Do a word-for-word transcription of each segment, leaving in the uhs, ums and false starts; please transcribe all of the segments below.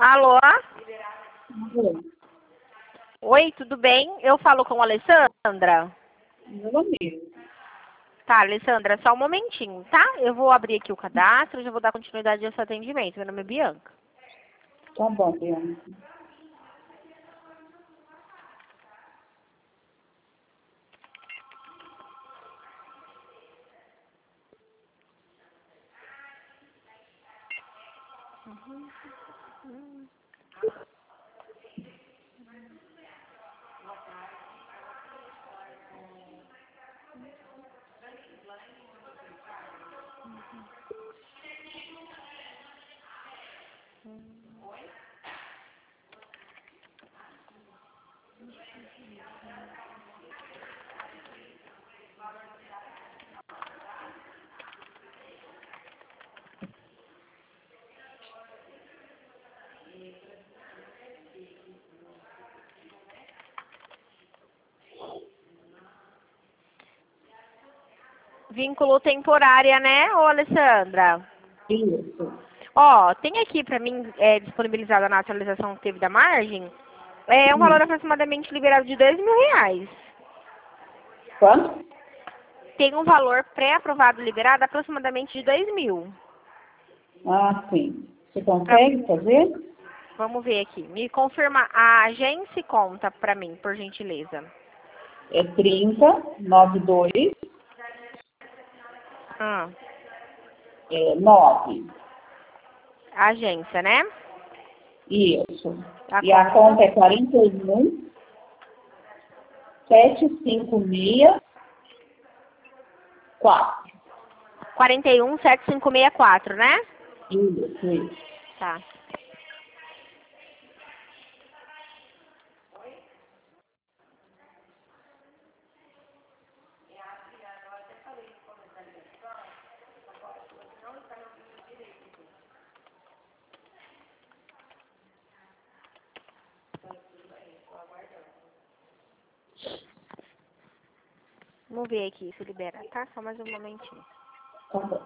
Alô? Alô? Oi, tudo bem? Eu falo com a Alessandra? Meu amigo. Tá, Alessandra, só um momentinho, tá? Eu vou abrir aqui o cadastro e já vou dar continuidade ao seu atendimento. Meu nome é Bianca. Tá bom, Bianca. Vínculo temporária, né, ô Alessandra? Isso. Ó, tem aqui pra mim é, disponibilizada na atualização que teve da margem, é um valor Hum. aproximadamente liberado de dois mil reais. Quanto? Tem um valor pré-aprovado liberado aproximadamente de dois mil. Ah, sim. Você Pra- consegue fazer? Vamos ver aqui. Me confirma a agência e conta pra mim, por gentileza. É trinta, noventa e dois, Ah, é, nove. a agência, né? Isso. A E a conta. conta é quarenta e um, setecentos e cinquenta e quatro. quarenta e um, sete cinco seis quatro, né? Isso, isso. Tá. Vamos ver aqui se libera, tá? Só mais um momentinho. Tá bom.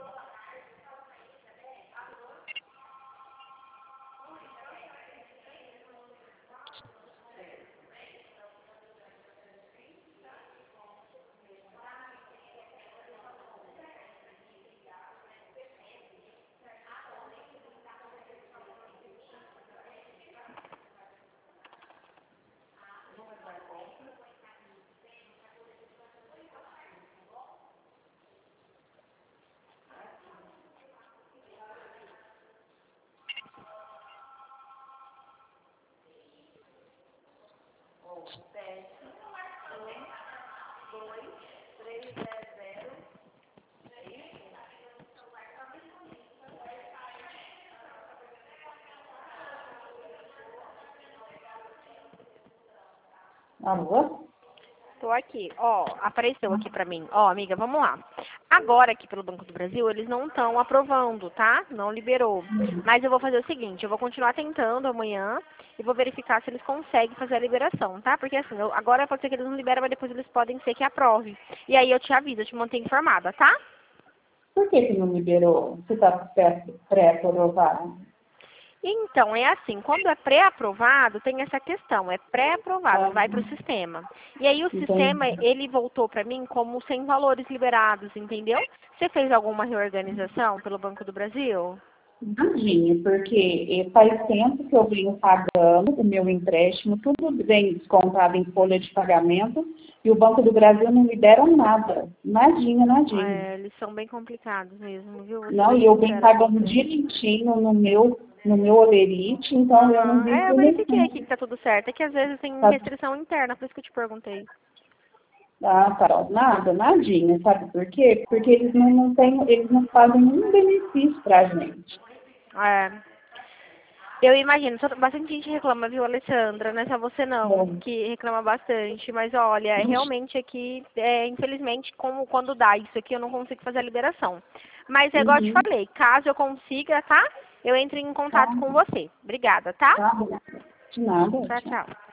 Alô? Tô aqui. Ó, apareceu aqui pra mim. Ó, amiga, vamos lá. Agora aqui pelo Banco do Brasil, eles não estão aprovando, tá? Não liberou. Mas eu vou fazer o seguinte, eu vou continuar tentando amanhã e vou verificar se eles conseguem fazer a liberação, tá? Porque assim, eu- agora pode ser que eles não liberam, mas depois eles podem ser que aprove. E aí eu te aviso, eu te mantenho informada, tá? Por que que não liberou? Você está pré-aprovado? Então, é assim, quando é pré-aprovado, tem essa questão, é pré-aprovado, Ah, vai para o sistema. E aí o sistema, entendi. ele voltou para mim como sem valores liberados, entendeu? Você fez alguma reorganização pelo Banco do Brasil? Nadinha, porque eh, faz tempo que eu venho pagando o meu empréstimo, tudo vem descontado em folha de pagamento, e o Banco do Brasil não me deram nada. Nadinha, nadinha. É, eles são bem complicados mesmo, viu? Vou ser Não, bem e eu venho sincera com pagando você. direitinho no meu, no meu olerite, então eu não Aham. vi É, eu verifiquei aqui que tá tudo certo. É que às vezes tem restrição interna, por isso que eu te perguntei. Ah, Carol, nada, nadinha, sabe por quê? Porque eles não, não têm, eles não fazem nenhum benefício pra gente. É. Eu imagino, só- bastante gente reclama, viu, Alessandra? Não é só você não, Bom, que reclama bastante. Mas olha, realmente aqui, é, infelizmente, como, quando dá isso aqui, eu não consigo fazer a liberação. Mas é igual eu te uhum, falei, caso eu consiga, tá? Eu entro em tá, contato com você. Obrigada, tá? tá bom. De nada, Tchau, tchau. tchau.